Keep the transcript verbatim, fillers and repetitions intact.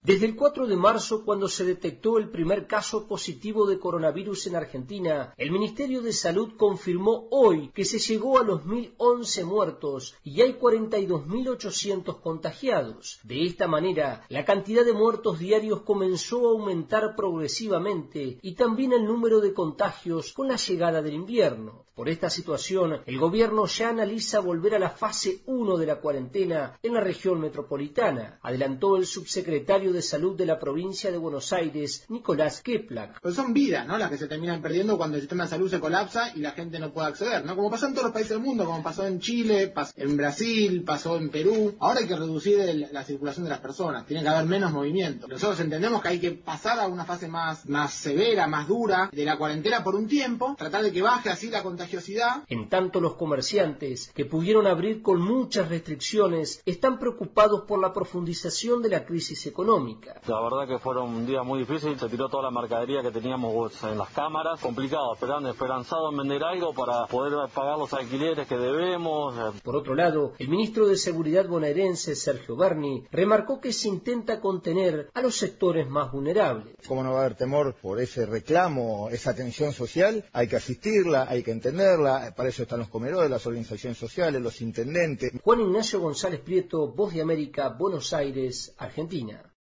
Desde el cuatro de marzo, cuando se detectó el primer caso positivo de coronavirus en Argentina, el Ministerio de Salud confirmó hoy que se llegó a los mil once muertos y hay cuarenta y dos mil ochocientos contagiados. De esta manera, la cantidad de muertos diarios comenzó a aumentar progresivamente y también el número de contagios con la llegada del invierno. Por esta situación, el gobierno ya analiza volver a la fase uno de la cuarentena en la región metropolitana, adelantó el subsecretario de Salud de la provincia de Buenos Aires, Nicolás Keplak. Pues son vidas, ¿no?, las que se terminan perdiendo cuando el sistema de salud se colapsa y la gente no puede acceder, ¿no? Como pasó en todos los países del mundo, como pasó en Chile, pasó en Brasil, pasó en Perú. Ahora hay que reducir el, la circulación de las personas, tiene que haber menos movimiento. Nosotros entendemos que hay que pasar a una fase más, más severa, más dura de la cuarentena por un tiempo, tratar de que baje así la contagiosidad. En tanto, los comerciantes, que pudieron abrir con muchas restricciones, están preocupados por la profundización de la crisis económica. La verdad que fueron un día muy difícil, se tiró toda la mercadería que teníamos en las cámaras, complicado, esperando, esperanzado en vender algo para poder pagar los alquileres que debemos. Por otro lado, el ministro de Seguridad bonaerense, Sergio Berni, remarcó que se intenta contener a los sectores más vulnerables. ¿Cómo no va a haber temor por ese reclamo, esa tensión social? Hay que asistirla, hay que entenderla, para eso están los comedores, las organizaciones sociales, los intendentes. Juan Ignacio González Prieto, Voz de América, Buenos Aires, Argentina.